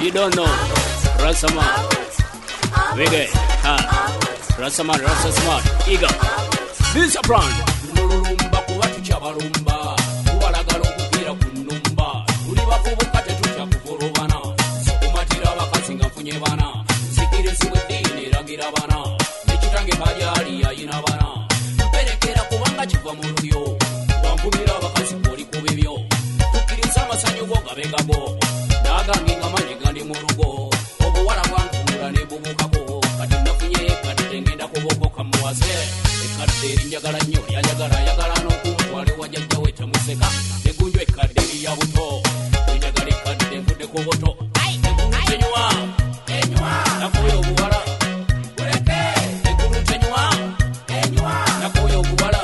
You don't know. Rasaman. Wiggy. Rasaman, Rasaman. Ego. This is a brand. Mulumba kuwatu chabalumba. Kuwalagalo kupira kunumba. Uliwa kubukate tucha kufurovana. Sokumatira wakasinga mfunye bana. Sikiri siwedini ragira bana. Nechitange bajari ya ina bana. Perekera kubanga chiva muluyo. Wambumira wakasi poli kubibyo. Tukiriza masanyo boga begabo. Naga nginga manjigandi murugo. Obo wala wankura ne bubukako. Kati nafunye kati tengenda kuboko kamuwaze. Ekaderi njagala nnyo yagala n'okuntwale wajjajja we temuseka. Negunjwa ekaderi ya buto. Njagala ekadde nvudde ku buto. Tenywa. Nakoyo obuwala. Nakoyo obuwala.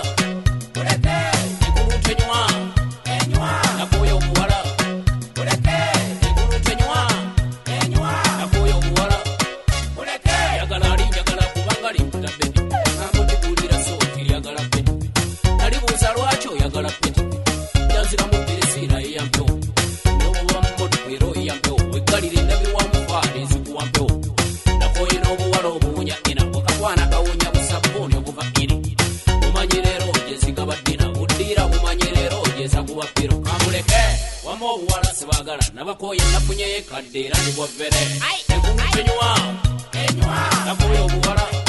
Nabakoye nafunye kadera ni bwavere. Tenywa. Nakoyo obuwala.